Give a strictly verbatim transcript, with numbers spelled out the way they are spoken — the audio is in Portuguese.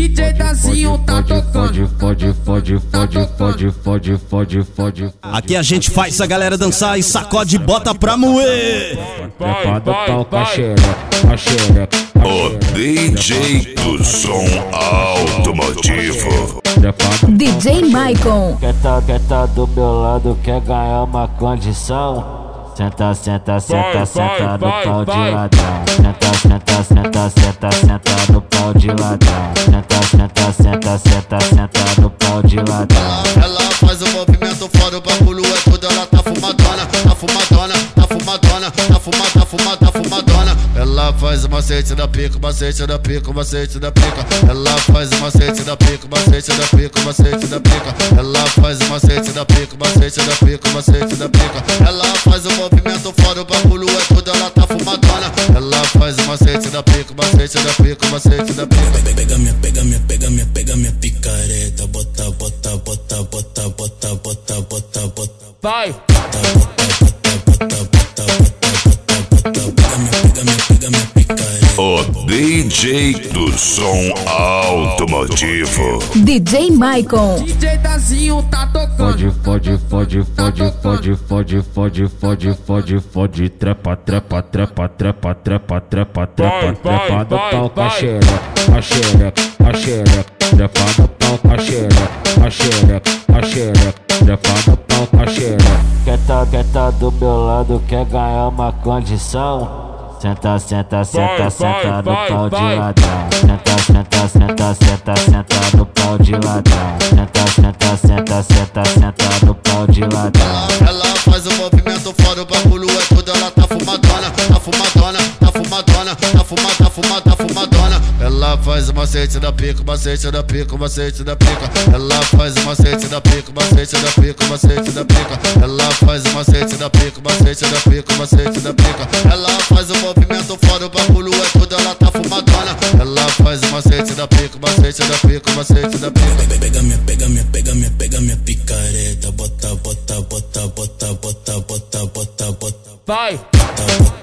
J Dazinho tá tocando. Fode, fode, fode, fode, fode, fode, fode. Aqui a gente faz a galera dançar e sacode e bota pra moer. Trepada pau com a xereca, a xereca. O D J do som automotivo. D J Maicon. Quer tá, quer tá do meu lado, quer ganhar uma condição. Senta, senta, senta, senta no pau de ladrão. Senta, senta, senta, senta, senta no pau de ladrão. Senta, senta, senta, senta, senta no pau de ladrão. Ela faz o movimento fora, o bagulho é tudo, ela tá fumadona, tá fumadona, tá fumadona, tá fumada, tá fumada, tá fumadona. Ela faz o macete da pica, macete da pica, macete da pica. Ela faz o macete da pica, macete da pica, macete da pica. Ela faz o macete da pica, macete da pica, macete da pica. Ela faz o movimento fora, o bagulho é tudo, ela tá fumadona. Ela faz o macete da pica, macete da pica, macete da pica. Pega minha, pega minha, pega minha, pega minha picareta. Bota, bota, bota, bota, bota, bota, bota, bota. Vai. Bota, bota, bota, bota, bota, bota, bota. Pega minha, pega minha, pega minha picareta. O D J do som automotivo. D J Maicon. J Dazinho tá tocando. Fode, fode, fode, fode, fode, fode, fode, fode, fode. Trepa, trepa, trepa, trepa, trepa, trepa, trepa, trepada pau com a xereca, a xereca, a xereca. Trepada pau com a xereca, a xereca, a xereca. Trepada pau com a xereca. Quer tá, quer tá do meu lado, quer ganhar uma condição. Senta, senta, senta, senta no pau de ladrão. Senta, senta, senta, senta, senta no pau de ladrão. Senta, senta, senta, senta, senta no pau de ladrão. Ela faz o movimento fora, o bagulho é tudo, ela tá fumadona, tá fumadona, tá fumadona, tá fumada, tá fumada, tá fumadona. Ela faz o macete da pica, macete da pica, macete da pica. Ela faz o macete da pica, macete da pica, macete da pica. Ela faz o macete da pica, macete da pica, macete da pica. Ela faz o movimento fora, o bagulho é tudo, ela tá fumadona. Ela faz o macete da pica, macete da pica, macete da pica. Pega minha, pega minha, pega minha, pega minha picareta. Bota, bota, bota, bota, bota, bota, bota, bota. Vai. Bota, bota.